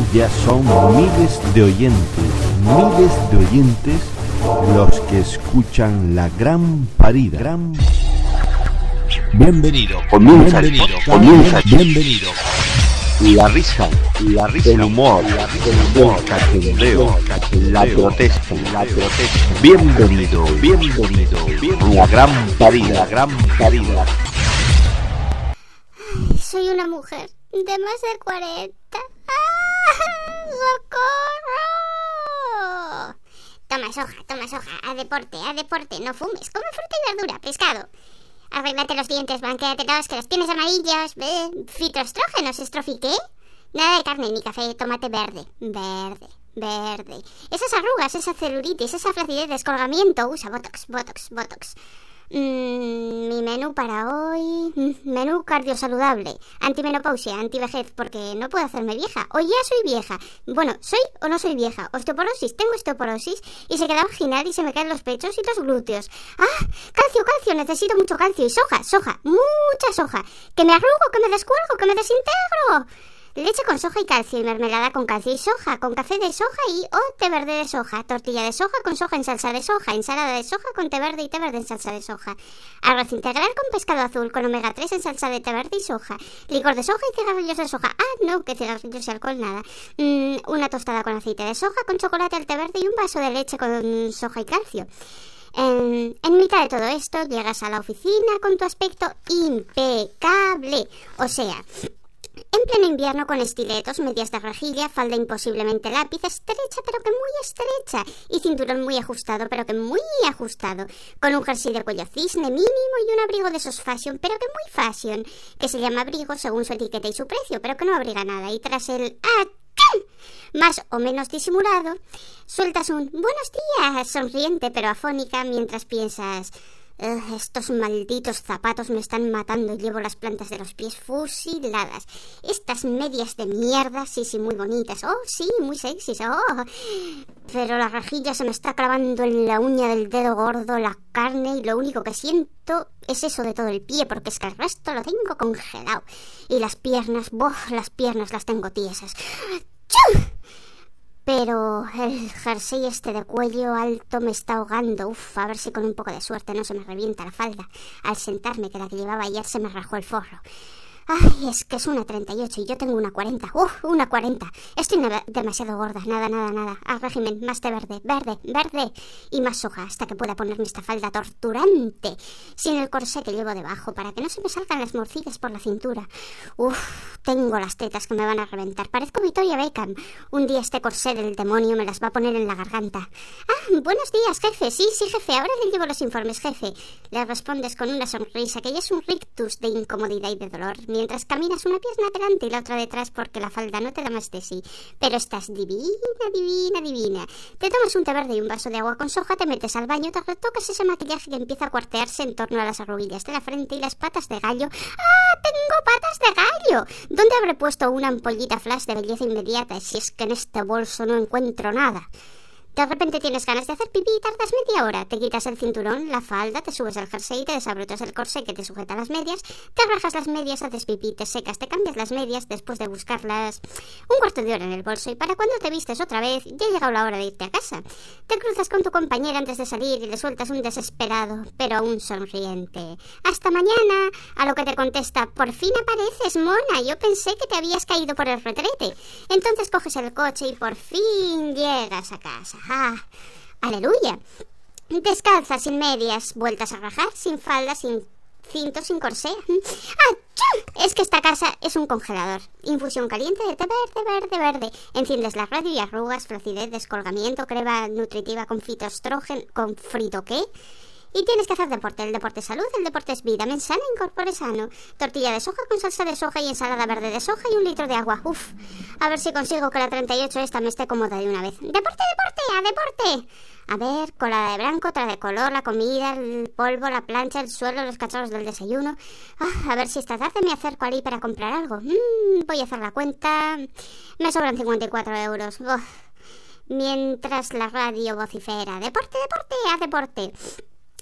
Ya son miles de oyentes los que escuchan La Gran Parida. Bienvenido. La risa, el humor, el cachondeo, la protesta. Bienvenido a La Gran Parida. Soy una mujer de más de 40. ¡Socorro! Toma soja, a deporte, no fumes, come fruta y verdura, pescado. Arréglate los dientes, blanquéatelos, que los tienes amarillos. Fitoestrógenos, estrofiqué. Nada de carne ni café, tomate verde. Esas arrugas, esa celulitis, esa flacidez, descolgamiento. Usa botox. Mi menú para hoy... menú cardiosaludable, antimenopausia, antivejez, porque no puedo hacerme vieja. O ya soy vieja. Bueno, ¿soy o no soy vieja? Osteoporosis, tengo osteoporosis y se queda vaginal y se me caen los pechos y los glúteos. ¡Ah! Calcio, necesito mucho calcio. Y soja, mucha soja. Que me arrugo, que me descuelgo, que me desintegro. Leche con soja y calcio y mermelada con calcio y soja, con café de soja y té verde de soja, tortilla de soja con soja en salsa de soja, ensalada de soja con té verde y té verde en salsa de soja, arroz integral con pescado azul con omega 3 en salsa de té verde y soja, licor de soja y cigarrillos de soja. Ah, no, que cigarrillos y alcohol nada. Una tostada con aceite de soja, con chocolate al té verde y un vaso de leche con soja y calcio. En mitad de todo esto llegas a la oficina con tu aspecto impecable, o sea... En pleno invierno con estiletos, medias de rejilla, falda imposiblemente lápiz, estrecha pero que muy estrecha, y cinturón muy ajustado pero que muy ajustado, con un jersey de cuello cisne mínimo y un abrigo de esos fashion pero que muy fashion, que se llama abrigo según su etiqueta y su precio, pero que no abriga nada, y tras el más o menos disimulado, sueltas un buenos días, sonriente pero afónica, mientras piensas... estos malditos zapatos me están matando y llevo las plantas de los pies fusiladas. Estas medias de mierda, sí, muy bonitas. Oh, sí, muy sexys. Oh, pero la rejilla se me está clavando en la uña del dedo gordo, la carne, y lo único que siento es eso de todo el pie, porque es que el resto lo tengo congelado. Y las piernas las tengo tiesas. ¡Chum! Pero el jersey este de cuello alto me está ahogando. A ver si con un poco de suerte no se me revienta la falda. Al sentarme, que la que llevaba ayer se me rajó el forro. Ay, es que es una 38 y yo tengo una 40. Una 40. Estoy demasiado gorda. Nada. Al régimen, más té verde. Y más soja hasta que pueda ponerme esta falda torturante. Sin el corsé que llevo debajo, para que no se me salgan las morcillas por la cintura. Tengo las tetas que me van a reventar. Parezco Victoria Beckham. Un día este corsé del demonio me las va a poner en la garganta. Buenos días, jefe. Sí, jefe. Ahora le llevo los informes, jefe. Le respondes con una sonrisa que ya es un rictus de incomodidad y de dolor. Mientras caminas una pierna adelante y la otra detrás porque la falda no te da más de sí. Pero estás divina. Te tomas un té verde y un vaso de agua con soja, te metes al baño, te retocas ese maquillaje que empieza a cuartearse en torno a las arruguillas de la frente y las patas de gallo. ¡Tengo patas de gallo! ¿Dónde habré puesto una ampollita flash de belleza inmediata si es que en este bolso no encuentro nada? De repente tienes ganas de hacer pipí y tardas media hora. Te quitas el cinturón, la falda, te subes el jersey, te desabrochas el corsé que te sujeta las medias, te rajas las medias, haces pipí, te secas, te cambias las medias después de buscarlas un cuarto de hora en el bolso, y para cuando te vistes otra vez ya ha llegado la hora de irte a casa. Te cruzas con tu compañera antes de salir y le sueltas un desesperado, pero aún sonriente. ¡Hasta mañana! A lo que te contesta: por fin apareces, mona, yo pensé que te habías caído por el retrete. Entonces coges el coche y por fin llegas a casa. ¡Aleluya! Descalza, sin medias, vueltas a rajar, sin falda, sin cinto, sin corsé. Es que esta casa es un congelador. Infusión caliente de té verde. Enciendes la radio y arrugas, flacidez, descolgamiento, crema nutritiva con fitoestrógeno, ¿con frito qué? Y tienes que hacer deporte. El deporte es salud, el deporte es vida. Men sana, incorpore sano. Tortilla de soja con salsa de soja y ensalada verde de soja y un litro de agua. A ver si consigo que la 38 esta me esté cómoda de una vez. ¡Deporte! ¡A deporte! A ver, colada de blanco, otra de color, la comida, el polvo, la plancha, el suelo, los cachorros del desayuno. A ver si esta tarde me acerco allí para comprar algo. Voy a hacer la cuenta. Me sobran 54 euros. Mientras la radio vocifera: deporte, a deporte.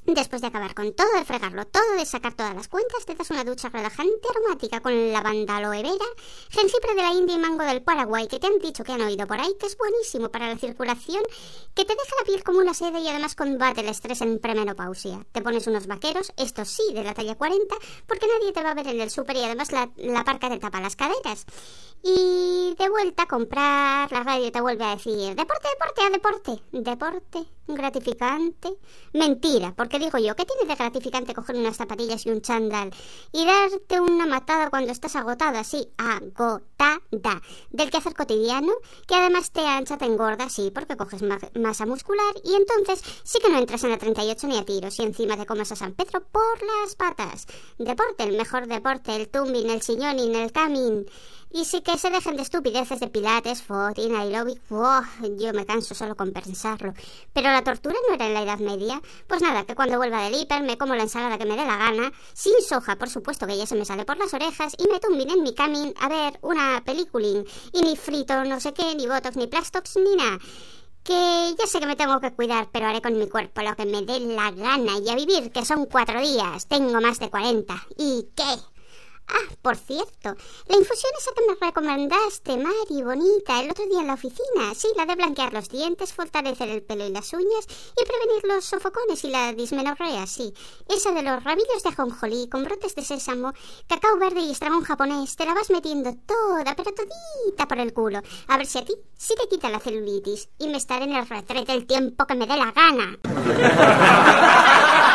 Después de acabar con todo, de fregarlo todo, de sacar todas las cuentas, te das una ducha relajante aromática con lavanda, aloe vera, jengibre de la India y mango del Paraguay, que te han dicho que han oído por ahí que es buenísimo para la circulación, que te deja la piel como una seda y además combate el estrés en premenopausia. Te pones unos vaqueros, estos sí, de la talla 40, porque nadie te va a ver en el súper y además la parca te tapa las caderas. Y de vuelta a comprar, la radio te vuelve a decir deporte, deporte, a deporte. Deporte, gratificante. Mentira, porque digo yo, ¿qué tiene de gratificante coger unas zapatillas y un chándal y darte una matada cuando estás agotada? Sí, agotada. Del quehacer cotidiano, que además te ancha, te engorda, sí, porque coges masa muscular y entonces sí que no entras en la 38 ni a tiros y encima te comes a San Pedro por las patas. Deporte, el mejor deporte, el tumbling, el silloning, el camin. Y sí que se dejen de estupideces de pilates, footing, aeróbic. Yo me canso solo con pensarlo. Pero la tortura no era en la Edad Media. Pues nada, que cuando vuelva del hiper me como la ensalada que me dé la gana, sin soja, por supuesto, que ya se me sale por las orejas, y me tumbin en mi camin a ver una peliculín. Y ni frito, no sé qué, ni botox, ni plastox, ni nada. Que ya sé que me tengo que cuidar, pero haré con mi cuerpo lo que me dé la gana. Y a vivir, que son 4 días. Tengo más de 40. ¿Y qué? Ah, por cierto, la infusión esa que me recomendaste, Mari, bonita, el otro día en la oficina. Sí, la de blanquear los dientes, fortalecer el pelo y las uñas y prevenir los sofocones y la dismenorrea, sí. Esa de los rabillos de ajonjolí con brotes de sésamo, cacao verde y estragón japonés, te la vas metiendo toda, pero todita por el culo. A ver si a ti sí te quita la celulitis y me estaré en el retrete el tiempo que me dé la gana.